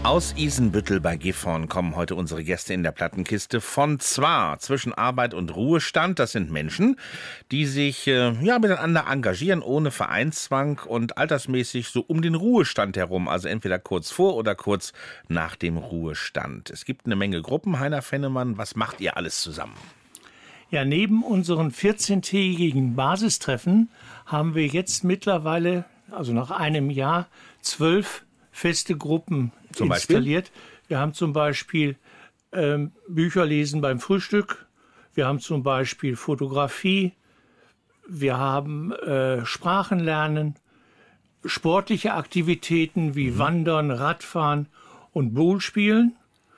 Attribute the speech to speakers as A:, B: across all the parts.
A: Aus Isenbüttel bei Gifhorn kommen heute unsere Gäste in der Plattenkiste von zwar zwischen Arbeit und Ruhestand. Das sind Menschen, die sich miteinander engagieren ohne Vereinszwang und altersmäßig so um den Ruhestand herum, also entweder kurz vor oder kurz nach dem Ruhestand. Es gibt eine Menge Gruppen. Heiner Fennemann, was macht ihr alles zusammen?
B: Ja, neben unseren 14-tägigen Basistreffen haben wir jetzt mittlerweile, also nach einem Jahr, 12 feste Gruppen installiert. Wir haben zum Beispiel Bücher lesen beim Frühstück. Wir haben zum Beispiel Fotografie. Wir haben Sprachen lernen, sportliche Aktivitäten wie Wandern, Radfahren und Bowl spielen.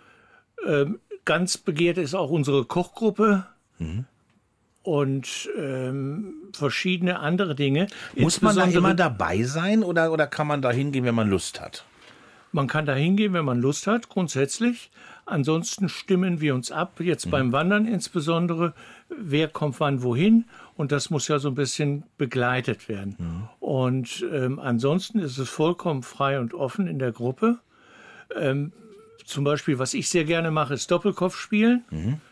B: Ganz begehrt ist auch unsere Kochgruppe. Und verschiedene andere Dinge.
A: Muss man da immer dabei sein oder kann man da hingehen, wenn man Lust hat?
B: Man kann da hingehen, wenn man Lust hat, grundsätzlich. Ansonsten stimmen wir uns ab, jetzt beim Wandern insbesondere, wer kommt wann wohin. Und das muss ja so ein bisschen begleitet werden. Und ansonsten ist es vollkommen frei und offen in der Gruppe. Zum Beispiel, was ich sehr gerne mache, ist Doppelkopf spielen.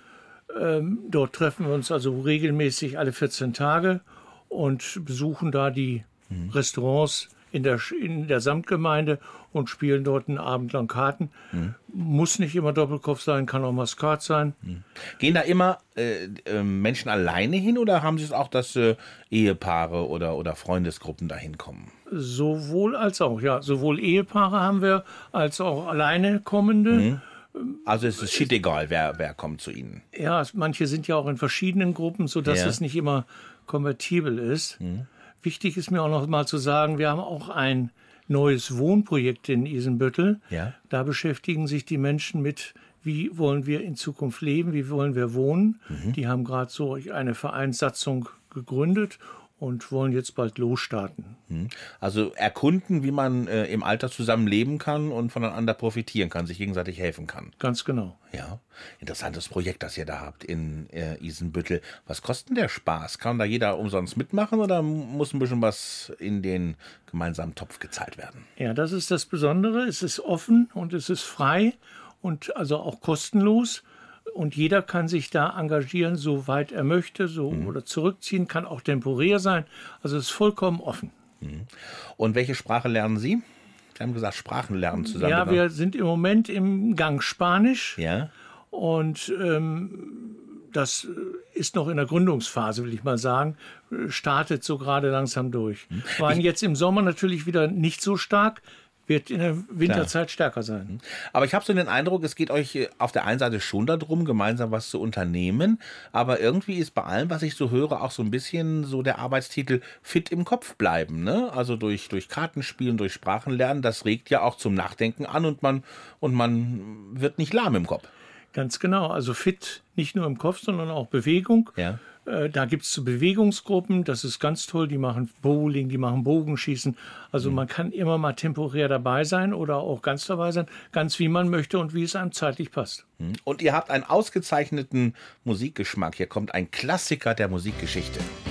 B: Dort treffen wir uns also regelmäßig alle 14 Tage und besuchen da die Restaurants in der Samtgemeinde und spielen dort einen Abend lang Karten. Muss nicht immer Doppelkopf sein, kann auch Maskat sein.
A: Gehen da immer Menschen alleine hin oder haben Sie es auch, dass Ehepaare oder Freundesgruppen da hinkommen?
B: Sowohl als auch, ja. Sowohl Ehepaare haben wir, als auch alleine kommende.
A: Also es ist shit egal, wer kommt zu Ihnen.
B: Ja, manche sind ja auch in verschiedenen Gruppen, sodass es nicht immer konvertibel ist. Wichtig ist mir auch noch mal zu sagen, wir haben auch ein neues Wohnprojekt in Isenbüttel. Ja. Da beschäftigen sich die Menschen mit, wie wollen wir in Zukunft leben, wie wollen wir wohnen. Die haben gerade so eine Vereinssatzung gegründet und wollen jetzt bald losstarten.
A: Also erkunden, wie man im Alter zusammen leben kann und voneinander profitieren kann, sich gegenseitig helfen kann.
B: Ganz genau.
A: Ja, interessantes Projekt, das ihr da habt in Isenbüttel. Was kostet denn der Spaß? Kann da jeder umsonst mitmachen oder muss ein bisschen was in den gemeinsamen Topf gezahlt werden?
B: Ja, das ist das Besondere. Es ist offen und es ist frei und also auch kostenlos. Und jeder kann sich da engagieren, soweit er möchte, oder zurückziehen, kann auch temporär sein. Also es ist vollkommen offen.
A: Und welche Sprache lernen Sie? Sie haben gesagt, Sprachen lernen zusammen.
B: Ja, wir sind im Moment im Gang Spanisch.
A: Ja.
B: Und das ist noch in der Gründungsphase, will ich mal sagen. Startet so gerade langsam durch. Waren jetzt im Sommer natürlich wieder nicht so stark. Wird in der Winterzeit stärker sein.
A: Aber ich habe so den Eindruck, es geht euch auf der einen Seite schon darum, gemeinsam was zu unternehmen, aber irgendwie ist bei allem, was ich so höre, auch so ein bisschen so der Arbeitstitel fit im Kopf bleiben. Ne? Also durch Kartenspielen, durch Sprachenlernen, das regt ja auch zum Nachdenken an und man wird nicht lahm im Kopf. Ganz
B: genau, also fit nicht nur im Kopf, sondern auch Bewegung. Ja. Da gibt es Bewegungsgruppen, das ist ganz toll, die machen Bowling, die machen Bogenschießen. Also man kann immer mal temporär dabei sein oder auch ganz dabei sein, ganz wie man möchte und wie es einem zeitlich passt.
A: Und ihr habt einen ausgezeichneten Musikgeschmack. Hier kommt ein Klassiker der Musikgeschichte.